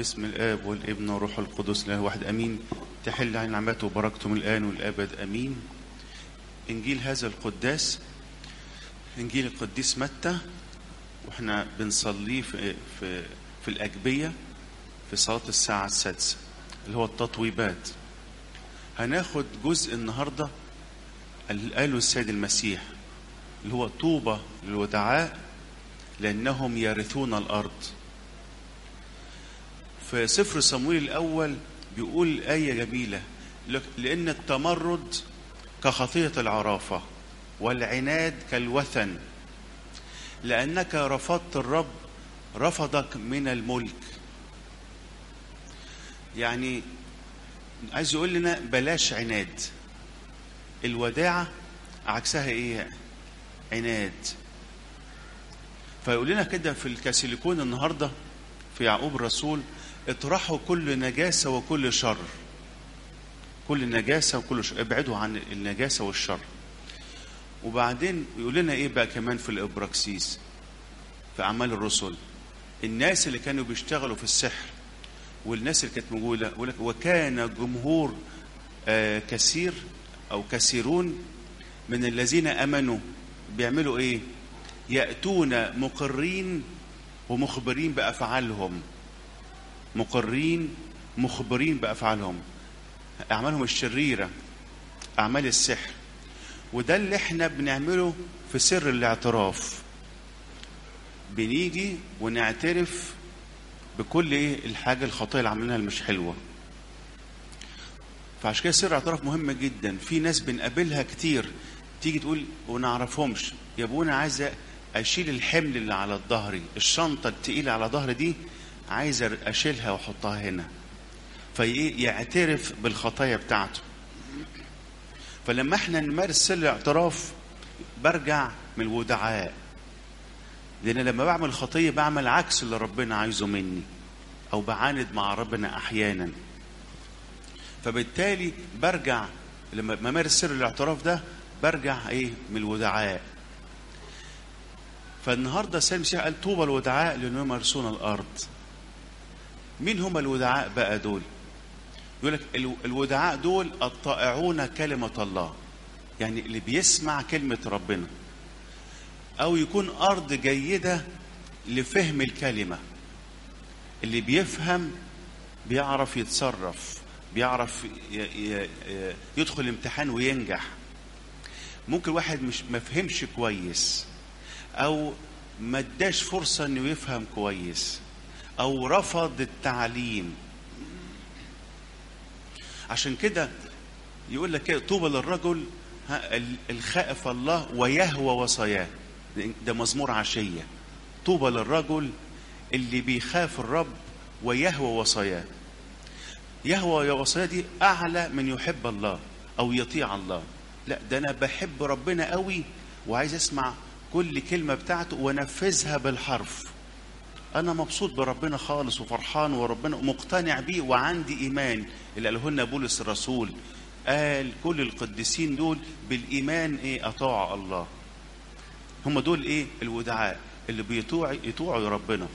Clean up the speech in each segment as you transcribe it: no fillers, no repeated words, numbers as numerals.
باسم الآب والابن والروح القدس له واحد أمين. تحل علينا نعمته وبركته من الآن والأبد أمين. إنجيل هذا القداس إنجيل القديس متى، وإحنا بنصليه في الأجبية في صلاة الساعة 6 اللي هو التطويبات. هناخد جزء النهاردة اللي قاله السيد المسيح اللي هو طوبى للودعاء لأنهم يرثون الأرض. في سفر صموئيل الأول بيقول آية جميلة، لأن التمرد كخطية العرافة والعناد كالوثن، لأنك رفضت الرب رفضك من الملك. يعني عايز يقول لنا بلاش عناد. الوداعة عكسها ايه؟ عناد. فيقول لنا كده في الكاسيليكون النهاردة في يعقوب الرسول: اطرحوا كل نجاسة وكل شر. كل نجاسة وكل شر، ابعدوا عن النجاسة والشر. وبعدين يقول لنا ايه بقى كمان في الابراكسيس في اعمال الرسل: الناس اللي كانوا بيشتغلوا في السحر والناس اللي كانت موجوده، وكان جمهور كثير او كثيرون من الذين امنوا بيعملوا ايه؟ ياتون مقرين ومخبرين بافعالهم. مقرين مخبرين بافعالهم، اعمالهم الشريره، اعمال السحر. وده اللي احنا بنعمله في سر الاعتراف. بنيجي ونعترف بكل ايه الحاجه الخطيه اللي عملناها اللي مش حلوه. فعشان كده سر الاعتراف مهم جدا. في ناس بنقابلها كتير تيجي تقول ونعرفهمش: يا ابونا عايزه اشيل الحمل اللي على ظهري، الشنطه التقيله على ظهري دي عايزه اشيلها واحطها هنا. فيعترف بالخطايا بتاعته. فلما احنا نمارس سر الاعتراف برجع من الودعاء، لأن لما بعمل خطية بعمل عكس اللي ربنا عايزه مني، أو بعاند مع ربنا أحيانا. فبالتالي برجع لما بمارس سر الاعتراف ده برجع إيه؟ من الودعاء. فالنهاردة السيد المسيح قال: طوبى الودعاء لأنهم يرثون الأرض. مين هم الودعاء بقى دول؟ يقول لك الودعاء دول الطائعون كلمة الله، يعني اللي بيسمع كلمة ربنا، أو يكون أرض جيدة لفهم الكلمة. اللي بيفهم بيعرف يتصرف، بيعرف يدخل امتحان وينجح. ممكن واحد مش مفهمش كويس، أو ما اداش فرصة إنه يفهم كويس، أو رفض التعليم. عشان كده يقول لك كده: طوبى للرجل الخائف الله ويهوى وصاياه. ده مزمور عشية. طوبى للرجل اللي بيخاف الرب ويهوى وصاياه. يهوى وصاياه دي أعلى من يحب الله أو يطيع الله. لا، ده أنا بحب ربنا قوي وعايز أسمع كل كلمة بتاعته ونفذها بالحرف. أنا مبسوط بربنا خالص وفرحان وربنا مقتنع بيه وعندي إيمان. اللي قاله لنا بولس الرسول قال: كل القديسين دول بالإيمان إيه؟ أطاعوا الله. هم دول ايه؟ الودعاء اللي يطوعوا ربنا.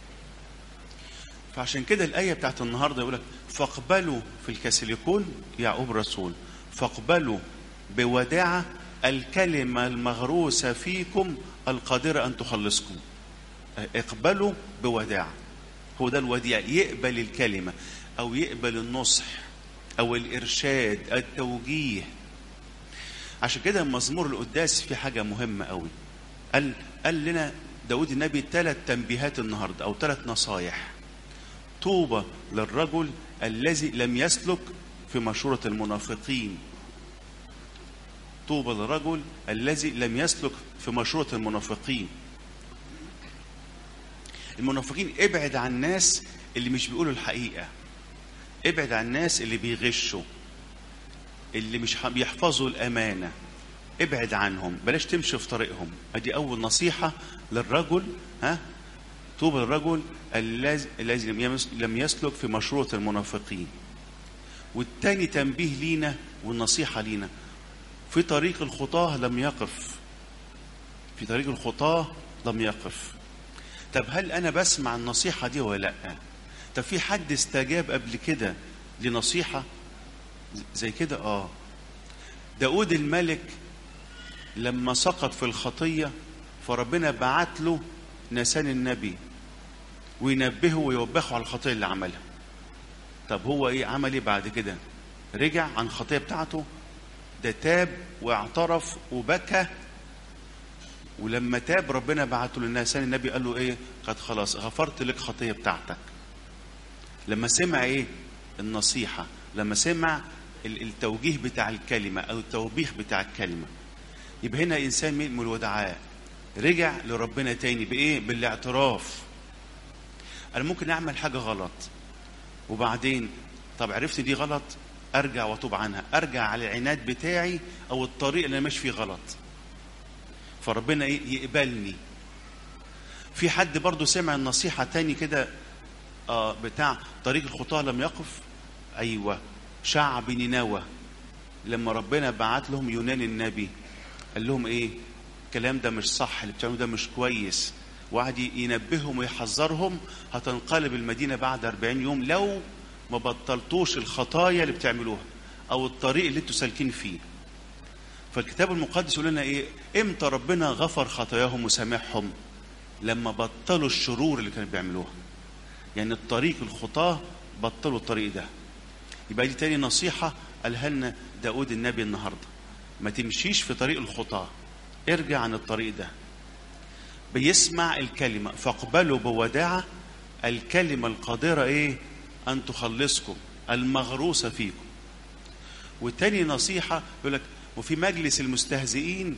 فعشان كده الآية بتاعت النهاردة يقولك: فاقبلوا في الكاسيليكون يعقوب الرسول، فاقبلوا بوداعة الكلمة المغروسة فيكم القادرة أن تخلصكم. اقبلوا بوداعة. هو ده الوديع، يقبل الكلمة أو يقبل النصح أو الإرشاد التوجيه. عشان كده مزمور القداس في حاجة مهمة قوي. قال لنا داود النبي 3 تنبيهات النهاردة أو 3 نصايح. طوبى للرجل الذي لم يسلك في مشورة المنافقين. طوبى للرجل الذي لم يسلك في مشورة المنافقين. المنافقين ابعد عن الناس اللي مش بيقولوا الحقيقة. ابعد عن الناس اللي بيغشوا، اللي مش بيحفظوا الأمانة. ابعد عنهم، بلاش تمشي في طريقهم. ادي اول نصيحة للرجل. طوبى للرجل الذي لم يسلك في مشورة المنافقين. والتاني تنبيه لينا والنصيحة لينا: في طريق الخطاة لم يقف. في طريق الخطاة لم يقف. طب هل انا بسمع النصيحة دي ولا لا؟ طب في حد استجاب قبل كده لنصيحة زي كده؟ داود الملك لما سقط في الخطية فربنا بعت له ناسان النبي وينبهه ويوبخه على الخطية اللي عملها. طب هو ايه عمل؟ ايه بعد كده؟ رجع عن الخطية بتاعته، ده تاب واعترف وبكى. ولما تاب ربنا بعته لناسان النبي قال له ايه؟ قد خلاص غفرت لك خطية بتاعتك. لما سمع ايه؟ النصيحة، لما سمع التوجيه بتاع الكلمة او التوبيخ بتاع الكلمة. يبقى هنا انسان من الودعاء رجع لربنا تاني بايه؟ بالاعتراف. انا ممكن اعمل حاجة غلط وبعدين طب عرفت دي غلط، ارجع واتوب عنها، ارجع على العناد بتاعي او الطريق اللي انا ماشي فيه غلط، فربنا ايه؟ يقبلني. في حد برضو سمع النصيحة تاني كده بتاع طريق الخطاة لم يقف؟ ايوه، شعب نينوى لما ربنا بعت لهم يونان النبي قال لهم ايه؟ الكلام ده مش صح، اللي بتعملوه ده مش كويس، وقعد ينبههم ويحذرهم هتنقلب المدينة بعد 40 يوم لو ما بطلتوش الخطايا اللي بتعملوها او الطريق اللي انتوا سالكين فيه. فالكتاب المقدس يقول لنا ايه؟ امتى ربنا غفر خطاياهم وسامحهم؟ لما بطلوا الشرور اللي كانوا بيعملوها. يعني الطريق الخطاه بطلوا الطريق ده. يبقى دي تاني نصيحة قالها لنا داود النبي النهارده، ما تمشيش في طريق الخطاه، ارجع عن الطريق ده. بيسمع الكلمة فاقبلوا بوداعة الكلمة القادرة ايه؟ ان تخلصكم المغروسة فيكم. والتاني نصيحة يقول لك وفي مجلس المستهزئين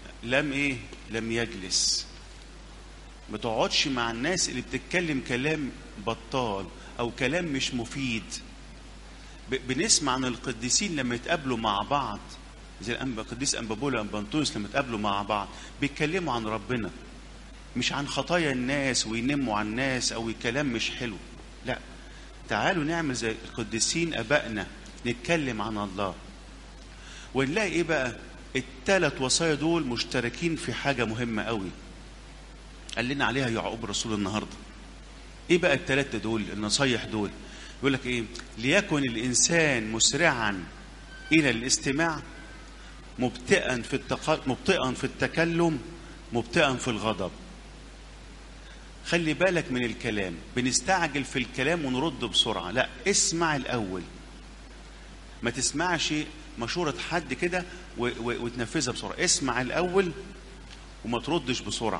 لم يجلس. ما تقعدش مع الناس اللي بتتكلم كلام بطال او كلام مش مفيد. بنسمع عن القديسين لما يتقابلوا مع بعض زي القديس انبابولا وانبانطونيوس لما يتقابلوا مع بعض بيتكلموا عن ربنا، مش عن خطايا الناس وينموا عن الناس او كلام مش حلو. لا، تعالوا نعمل زي القديسين ابائنا، نتكلم عن الله. ونلاقي ايه بقى؟ الثلاث وصايا دول مشتركين في حاجة مهمة قوي قال لنا عليها يعقوب الرسول النهاردة. ايه بقى الثلاثة دول النصايح دول؟ يقول لك ايه؟ ليكن الانسان مسرعا الى الاستماع، مبطئا في التكلم، مبطئا في الغضب. خلي بالك من الكلام، بنستعجل في الكلام ونرد بسرعة. لا، اسمع الأول، ما تسمعش مشورة حد كده وتنفذها بسرعة. اسمع الأول وما تردش بسرعة.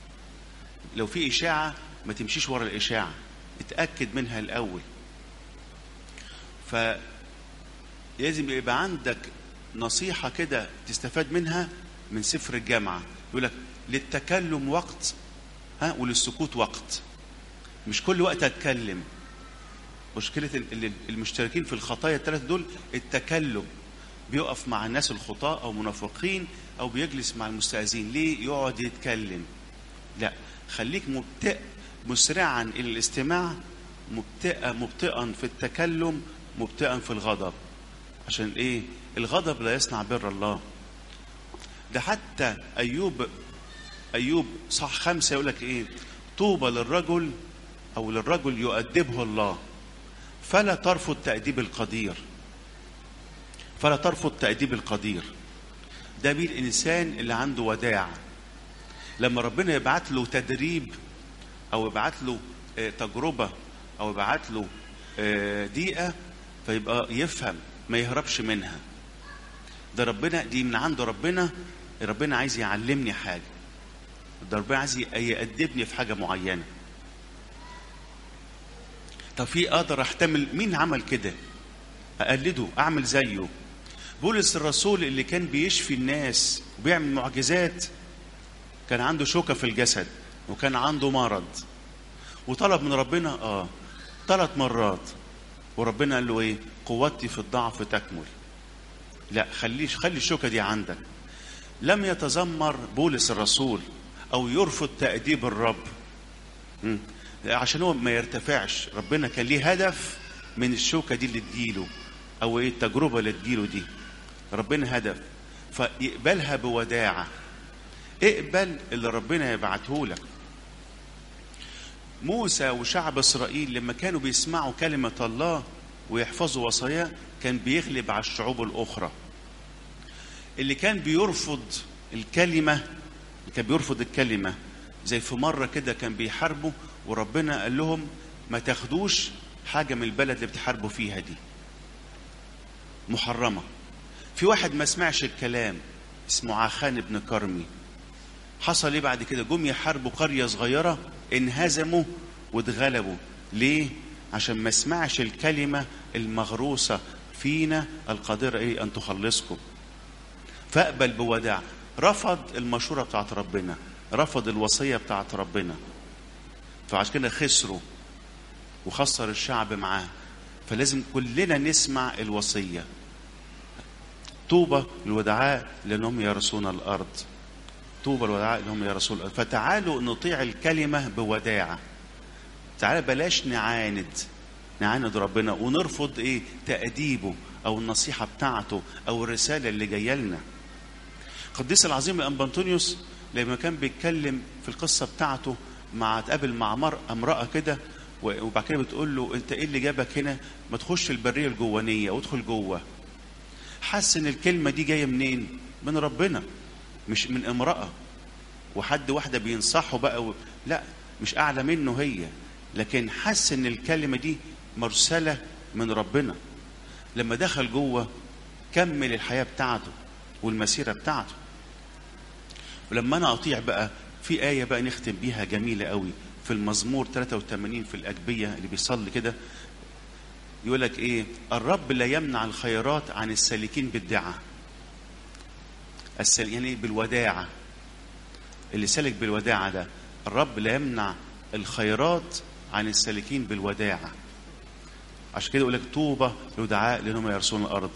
لو في إشاعة ما تمشيش ورا الإشاعة، اتأكد منها الأول. فلازم يبقى عندك نصيحة كده تستفاد منها من سفر الجامعة. يقول لك للتكلم وقت وللسكوت وقت. مش كل وقت اتكلم. مشكلة المشتركين في الخطايا الثلاثة دول التكلم، بيقف مع الناس الخطاة او منافقين او بيجلس مع المستأذين. ليه يقعد يتكلم؟ لا، خليك مبطئ مسرعا الى الاستماع، مبطئا في التكلم، مبطئا في الغضب. عشان ايه؟ الغضب لا يصنع بر الله. ده حتى أيوب صح 5 يقول لك إيه؟ طوبى للرجل أو للرجل يؤدبه الله فلا ترفض تأديب القدير. فلا ترفض تأديب القدير. ده بيه الإنسان اللي عنده وداع. لما ربنا يبعت له تدريب أو يبعت له تجربة أو يبعت له دقيقة فيبقى يفهم، ما يهربش منها. ده ربنا، دي من عنده ربنا. ربنا عايز يعلمني حاجة، ده ربنا عايز يأدبني في حاجة معينة. طب في اقدر احتمل مين عمل كده اقلده، اعمل زيه. بولس الرسول اللي كان بيشفي الناس وبيعمل معجزات كان عنده شوكة في الجسد وكان عنده مرض وطلب من ربنا 3 مرات، وربنا قال له ايه؟ قوتي في الضعف تكمل. لا، خلي الشوكة دي عندك. لم يتذمر بولس الرسول او يرفض تأديب الرب عشان هو ما يرتفعش. ربنا كان ليه هدف من الشوكة دي اللي تجيله او ايه التجربة اللي تجيله دي. ربنا هدف، فيقبلها بوداعة. اقبل اللي ربنا يبعته لك. موسى وشعب إسرائيل لما كانوا بيسمعوا كلمة الله ويحفظوا وصاياه كان بيغلب على الشعوب الأخرى. اللي كان بيرفض الكلمة زي في مرة كده كان بيحاربوا وربنا قال لهم ما تاخدوش حاجة من البلد اللي بتحاربوا فيها دي، محرمة. في واحد ما سمعش الكلام اسمه عخان بن كرمي، حصل ايه بعد كده؟ جم يحاربوا قرية صغيرة، انهزموا واتغلبوا. ليه؟ عشان ما سمعش الكلمة المغروسة فينا القادرة ايه ان تخلصكم. فاقبل بوداع، رفض المشورة بتاعت ربنا، رفض الوصية بتاعت ربنا، فعشان كده خسروا وخسر الشعب معاه. فلازم كلنا نسمع الوصية. طوبى للودعاء لأنهم يرثون الأرض. طوبى للودعاء لأنهم يرثون الأرض. فتعالوا نطيع الكلمة بوداعة. تعالوا بلاش نعاند ربنا ونرفض ايه تأديبه او النصيحة بتاعته او الرسالة اللي جايه لنا. القديس العظيم الأنبا أنطونيوس لما كان بيتكلم في القصة بتاعته تقابل مع امرأة كده، وبعد كده بتقول له انت ايه اللي جابك هنا؟ ما تخش البرية الجوانية وادخل جوه. حس ان الكلمة دي جاية منين؟ من ربنا، مش من امرأة واحدة بينصحه بقى لا، مش اعلى منه هي، لكن حس ان الكلمة دي مرسلة من ربنا. لما دخل جوه كمل الحياة بتاعته والمسيرة بتاعته. ولما انا اطيع بقى، في آية بقى نختم بيها جميلة قوي في المزمور 83 في الأجبية اللي بيصلي كده، يقول لك ايه؟ الرب لا يمنع الخيرات عن السالكين بالدعة. يعني بالوداعة، اللي سالك بالوداعة ده الرب لا يمنع الخيرات عن السالكين بالوداعة. عشان كده يقول لك طوبى للودعاء لأنهم يرثون الأرض.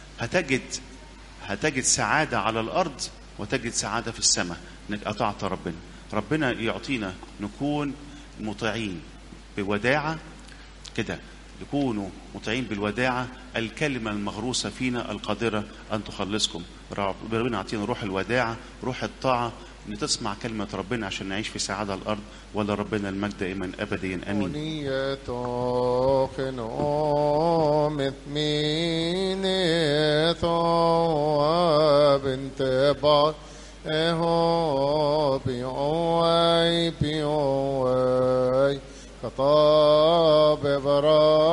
هتجد سعادة على الأرض وتجد سعادة في السماء انك أطعت ربنا. ربنا يعطينا نكون مطيعين بوداعة كده، يكونوا مطيعين بالوداعة، الكلمة المغروسة فينا القادرة أن تخلصكم. ربنا يعطينا روح الوداعة، روح الطاعة، ان تسمع كلمة ربنا عشان نعيش في سعادة على الأرض. ولا ربنا المجد دائما أبديا آمين. خطاب